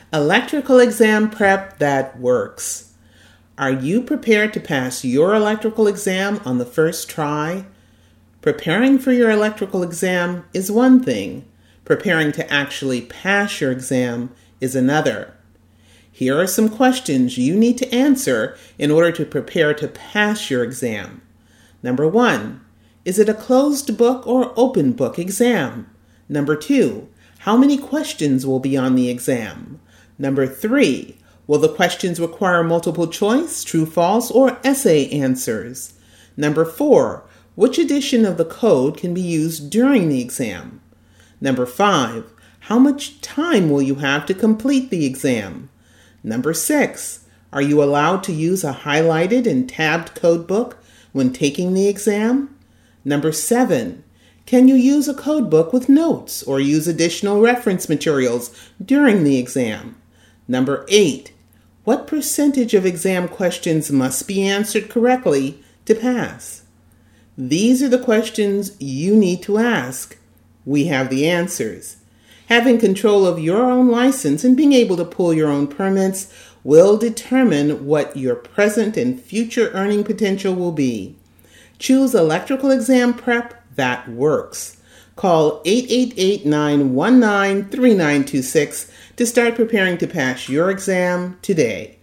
Electrical exam prep that works. Are you prepared to pass your electrical exam on the first try? Preparing for your electrical exam is one thing. Preparing to actually pass your exam is another. Here are some questions you need to answer in order to prepare to pass your exam. Number 1, is it a closed book or open book exam? Number 2, how many questions will be on the exam? Number 3, will the questions require multiple choice, true, false, or essay answers? Number 4, which edition of the code can be used during the exam? Number 5, how much time will you have to complete the exam? Number 6, are you allowed to use a highlighted and tabbed code book when taking the exam? Number 7, can you use a code book with notes or use additional reference materials during the exam? Number 8, what percentage of exam questions must be answered correctly to pass? These are the questions you need to ask. We have the answers. Having control of your own license and being able to pull your own permits will determine what your present and future earning potential will be. Choose electrical exam prep that works. Call 888-919-3926 to start preparing to pass your exam today.